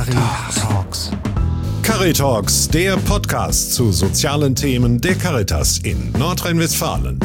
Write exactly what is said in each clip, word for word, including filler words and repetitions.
Caritalks. Caritalks, der Podcast zu sozialen Themen der Caritas in Nordrhein-Westfalen.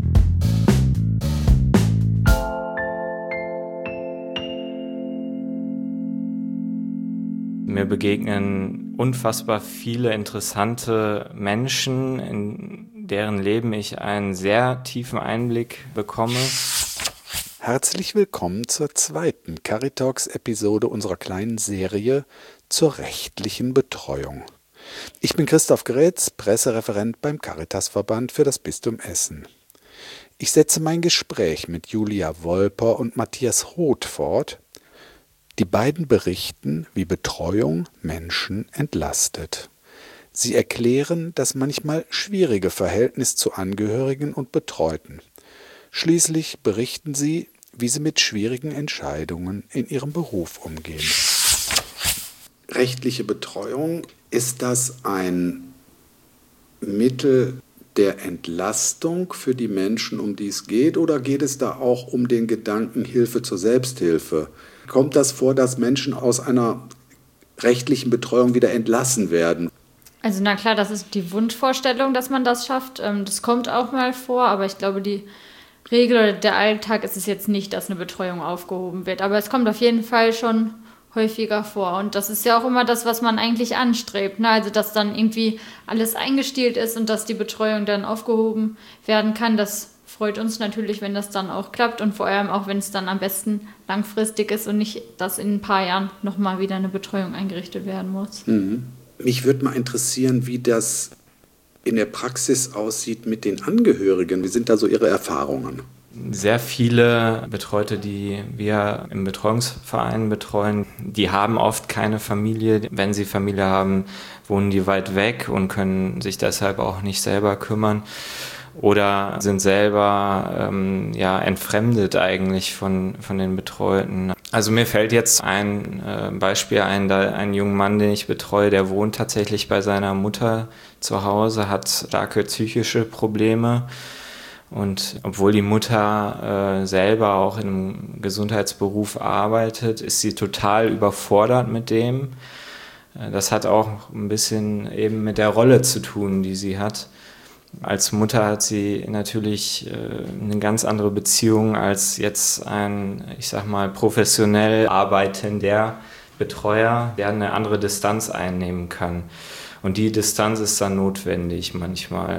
Mir begegnen unfassbar viele interessante Menschen, in deren Leben ich einen sehr tiefen Einblick bekomme. Herzlich willkommen zur zweiten Caritalks-Episode unserer kleinen Serie zur rechtlichen Betreuung. Ich bin Christoph Grätz, Pressereferent beim Caritasverband für das Bistum Essen. Ich setze mein Gespräch mit Julia Wolper und Matthias Roth fort. Die beiden berichten, wie Betreuung Menschen entlastet. Sie erklären das manchmal schwierige Verhältnis zu Angehörigen und Betreuten. Schließlich berichten sie, wie sie mit schwierigen Entscheidungen in ihrem Beruf umgehen. Rechtliche Betreuung, ist das ein Mittel der Entlastung für die Menschen, um die es geht, oder geht es da auch um den Gedanken Hilfe zur Selbsthilfe? Kommt das vor, dass Menschen aus einer rechtlichen Betreuung wieder entlassen werden? Also na klar, das ist die Wunschvorstellung, dass man das schafft. Das kommt auch mal vor, aber ich glaube, die Regel oder der Alltag ist es jetzt nicht, dass eine Betreuung aufgehoben wird. Aber es kommt auf jeden Fall schon häufiger vor. Und das ist ja auch immer das, was man eigentlich anstrebt. Ne? Also dass dann irgendwie alles eingestielt ist und dass die Betreuung dann aufgehoben werden kann. Das freut uns natürlich, wenn das dann auch klappt und vor allem auch, wenn es dann am besten langfristig ist und nicht, dass in ein paar Jahren nochmal wieder eine Betreuung eingerichtet werden muss. Mhm. Mich würde mal interessieren, wie das in der Praxis aussieht mit den Angehörigen. Wie sind da so Ihre Erfahrungen? Sehr viele Betreute, die wir im Betreuungsverein betreuen, die haben oft keine Familie. Wenn sie Familie haben, wohnen die weit weg und können sich deshalb auch nicht selber kümmern oder sind selber ähm, ja, entfremdet eigentlich von, von den Betreuten. Also mir fällt jetzt ein äh, Beispiel ein, da ein junger Mann, den ich betreue, der wohnt tatsächlich bei seiner Mutter zu Hause, hat starke psychische Probleme. Und obwohl die Mutter äh, selber auch in einem Gesundheitsberuf arbeitet, ist sie total überfordert mit dem. Äh, das hat auch ein bisschen eben mit der Rolle zu tun, die sie hat. Als Mutter hat sie natürlich äh, eine ganz andere Beziehung als jetzt ein, ich sag mal, professionell arbeitender Betreuer, der eine andere Distanz einnehmen kann. Und die Distanz ist dann notwendig manchmal.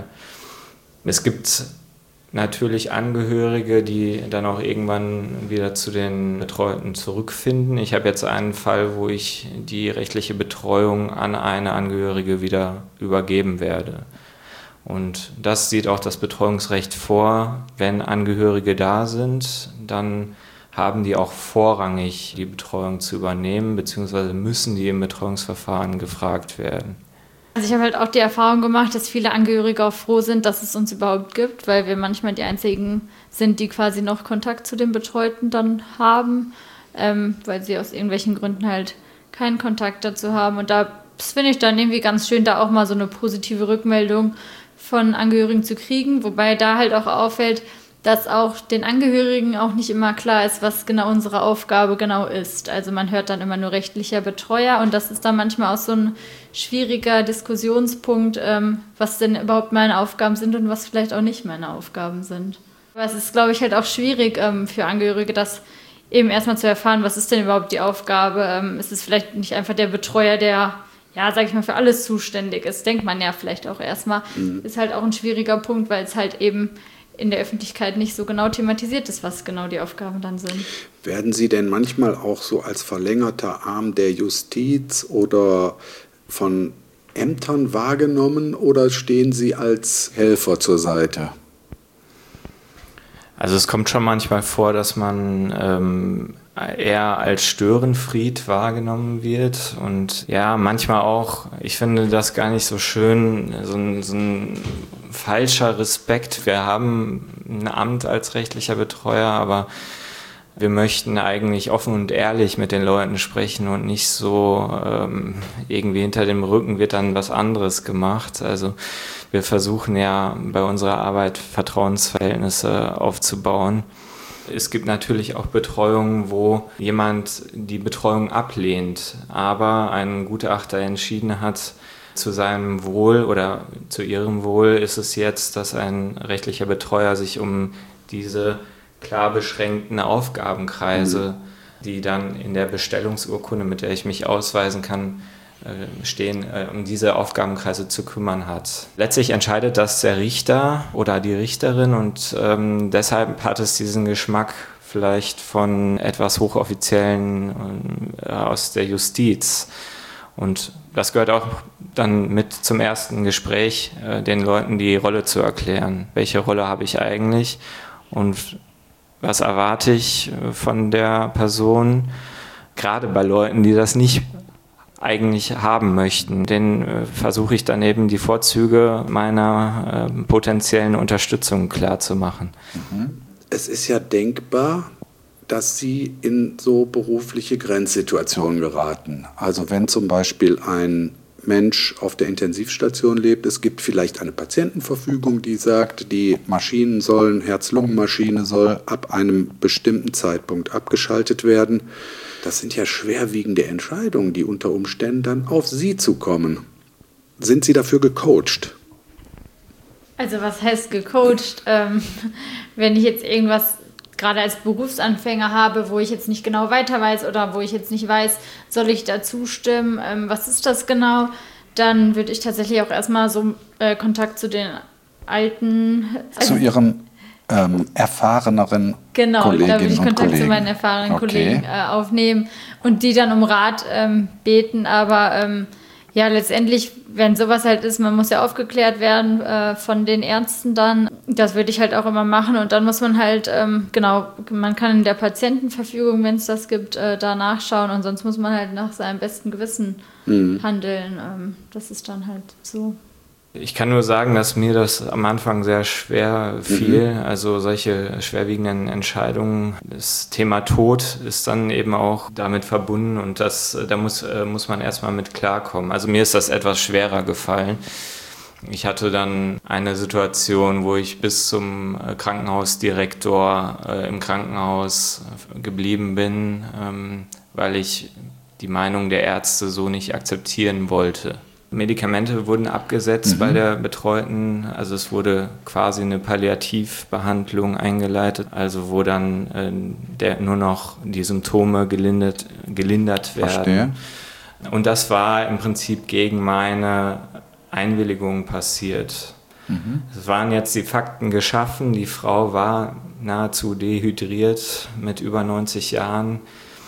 Es gibt natürlich Angehörige, die dann auch irgendwann wieder zu den Betreuten zurückfinden. Ich habe jetzt einen Fall, wo ich die rechtliche Betreuung an eine Angehörige wieder übergeben werde. Und das sieht auch das Betreuungsrecht vor. Wenn Angehörige da sind, dann haben die auch vorrangig die Betreuung zu übernehmen, beziehungsweise müssen die im Betreuungsverfahren gefragt werden. Also ich habe halt auch die Erfahrung gemacht, dass viele Angehörige auch froh sind, dass es uns überhaupt gibt, weil wir manchmal die Einzigen sind, die quasi noch Kontakt zu den Betreuten dann haben, ähm, weil sie aus irgendwelchen Gründen halt keinen Kontakt dazu haben. Und da, das finde ich dann irgendwie ganz schön, da auch mal so eine positive Rückmeldung von Angehörigen zu kriegen, wobei da halt auch auffällt, dass auch den Angehörigen auch nicht immer klar ist, was genau unsere Aufgabe genau ist. Also man hört dann immer nur rechtlicher Betreuer und das ist dann manchmal auch so ein schwieriger Diskussionspunkt, ähm, was denn überhaupt meine Aufgaben sind und was vielleicht auch nicht meine Aufgaben sind. Aber es ist, glaube ich, halt auch schwierig ähm, für Angehörige, das eben erstmal zu erfahren, was ist denn überhaupt die Aufgabe. Ähm, ist es vielleicht nicht einfach der Betreuer, der ja, sag ich mal, für alles zuständig ist, denkt man ja vielleicht auch erstmal, mhm. Ist halt auch ein schwieriger Punkt, weil es halt eben in der Öffentlichkeit nicht so genau thematisiert ist, was genau die Aufgaben dann sind. Werden Sie denn manchmal auch so als verlängerter Arm der Justiz oder von Ämtern wahrgenommen oder stehen Sie als Helfer zur Seite? Also es kommt schon manchmal vor, dass man ähm, eher als Störenfried wahrgenommen wird und ja, manchmal auch, ich finde das gar nicht so schön, so ein, so ein falscher Respekt. Wir haben ein Amt als rechtlicher Betreuer, aber wir möchten eigentlich offen und ehrlich mit den Leuten sprechen und nicht so ähm, irgendwie hinter dem Rücken wird dann was anderes gemacht. Also wir versuchen ja bei unserer Arbeit Vertrauensverhältnisse aufzubauen. Es gibt natürlich auch Betreuungen, wo jemand die Betreuung ablehnt, aber ein Gutachter entschieden hat, zu seinem Wohl oder zu ihrem Wohl ist es jetzt, dass ein rechtlicher Betreuer sich um diese klar beschränkten Aufgabenkreise, mhm. die dann in der Bestellungsurkunde, mit der ich mich ausweisen kann, stehen, um diese Aufgabenkreise zu kümmern hat. Letztlich entscheidet das der Richter oder die Richterin und ähm, deshalb hat es diesen Geschmack vielleicht von etwas Hochoffiziellen äh, aus der Justiz. Und das gehört auch dann mit zum ersten Gespräch, äh, den Leuten die Rolle zu erklären. Welche Rolle habe ich eigentlich und was erwarte ich von der Person? Gerade bei Leuten, die das nicht eigentlich haben möchten, den äh, versuche ich dann eben die Vorzüge meiner äh, potenziellen Unterstützung klarzumachen. Es ist ja denkbar, dass Sie in so berufliche Grenzsituationen geraten. Also wenn zum Beispiel ein Mensch auf der Intensivstation lebt, es gibt vielleicht eine Patientenverfügung, die sagt, die Maschinen sollen, Herz-Lungen-Maschine soll ab einem bestimmten Zeitpunkt abgeschaltet werden. Das sind ja schwerwiegende Entscheidungen, die unter Umständen dann auf Sie zukommen. Sind Sie dafür gecoacht? Also was heißt gecoacht? Ähm, wenn ich jetzt irgendwas gerade als Berufsanfänger habe, wo ich jetzt nicht genau weiter weiß oder wo ich jetzt nicht weiß, soll ich da zustimmen, ähm, was ist das genau, dann würde ich tatsächlich auch erstmal so äh, Kontakt zu den alten... Also zu Ihren ähm, erfahreneren genau, Kolleginnen da würde ich Kontakt Kollegen. zu meinen erfahrenen Okay. Kollegen äh, aufnehmen und die dann um Rat ähm, beten, aber ähm, ja, letztendlich, wenn sowas halt ist, man muss ja aufgeklärt werden äh, von den Ärzten dann. Das würde ich halt auch immer machen und dann muss man halt, ähm, genau, man kann in der Patientenverfügung, wenn es das gibt, äh, da nachschauen und sonst muss man halt nach seinem besten Gewissen mhm. handeln. Ähm, das ist dann halt so. Ich kann nur sagen, dass mir das am Anfang sehr schwer fiel. Mhm. Also solche schwerwiegenden Entscheidungen. Das Thema Tod ist dann eben auch damit verbunden und das, da muss, muss man erstmal mit klarkommen. Also mir ist das etwas schwerer gefallen. Ich hatte dann eine Situation, wo ich bis zum Krankenhausdirektor äh, im Krankenhaus geblieben bin, ähm, weil ich die Meinung der Ärzte so nicht akzeptieren wollte. Medikamente wurden abgesetzt mhm. bei der Betreuten, also es wurde quasi eine Palliativbehandlung eingeleitet, also wo dann äh, der, nur noch die Symptome gelindert, gelindert werden. Verstehe. Und das war im Prinzip gegen meine Einwilligung passiert. Mhm. Es waren jetzt die Fakten geschaffen, die Frau war nahezu dehydriert mit über neunzig Jahren.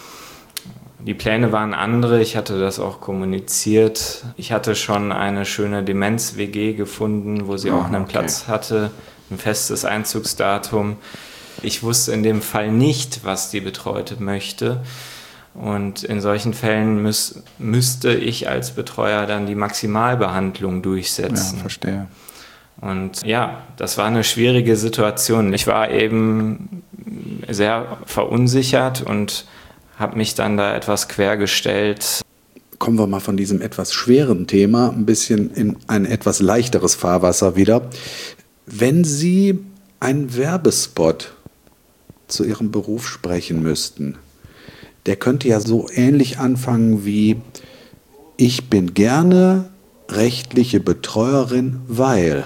Die Pläne waren andere, ich hatte das auch kommuniziert. Ich hatte schon eine schöne Demenz-W G gefunden, wo sie oh, auch einen okay. Platz hatte, ein festes Einzugsdatum. Ich wusste in dem Fall nicht, was die Betreute möchte. Und in solchen Fällen müß, müsste ich als Betreuer dann die Maximalbehandlung durchsetzen. Ja, verstehe. Und ja, das war eine schwierige Situation. Ich war eben sehr verunsichert und habe mich dann da etwas quergestellt. Kommen wir mal von diesem etwas schweren Thema ein bisschen in ein etwas leichteres Fahrwasser wieder. Wenn Sie einen Werbespot zu Ihrem Beruf sprechen müssten, der könnte ja so ähnlich anfangen wie: Ich bin gerne rechtliche Betreuerin, weil...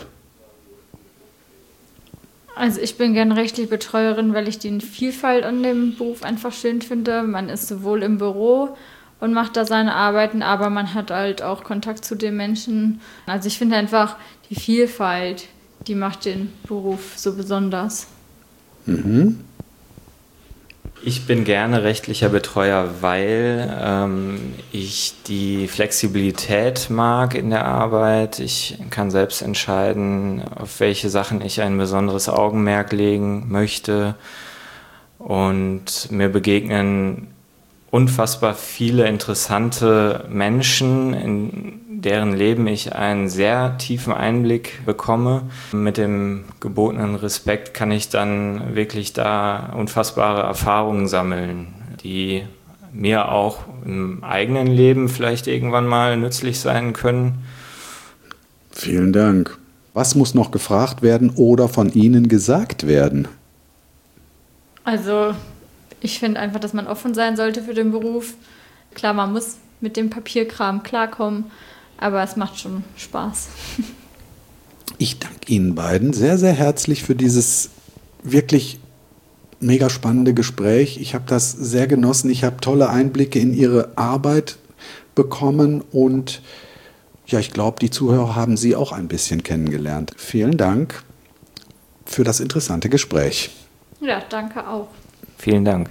Also ich bin gerne rechtliche Betreuerin, weil ich die Vielfalt an dem Beruf einfach schön finde. Man ist sowohl im Büro und macht da seine Arbeiten, aber man hat halt auch Kontakt zu den Menschen. Also ich finde einfach die Vielfalt, die macht den Beruf so besonders. Mhm. Ich bin gerne rechtlicher Betreuer, weil ähm, ich die Flexibilität mag in der Arbeit. Ich kann selbst entscheiden, auf welche Sachen ich ein besonderes Augenmerk legen möchte. Und mir begegnen unfassbar viele interessante Menschen, in deren Leben ich einen sehr tiefen Einblick bekomme. Mit dem gebotenen Respekt kann ich dann wirklich da unfassbare Erfahrungen sammeln, die mir auch im eigenen Leben vielleicht irgendwann mal nützlich sein können. Vielen Dank. Was muss noch gefragt werden oder von Ihnen gesagt werden? Also ich finde einfach, dass man offen sein sollte für den Beruf. Klar, man muss mit dem Papierkram klarkommen, aber es macht schon Spaß. Ich danke Ihnen beiden sehr, sehr herzlich für dieses wirklich mega spannende Gespräch. Ich habe das sehr genossen. Ich habe tolle Einblicke in Ihre Arbeit bekommen und ja, ich glaube, die Zuhörer haben Sie auch ein bisschen kennengelernt. Vielen Dank für das interessante Gespräch. Ja, danke auch. Vielen Dank.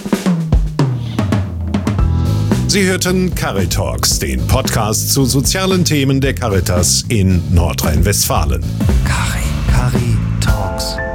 Sie hörten Caritalks, den Podcast zu sozialen Themen der Caritas in Nordrhein-Westfalen. Cari, Cari Talks.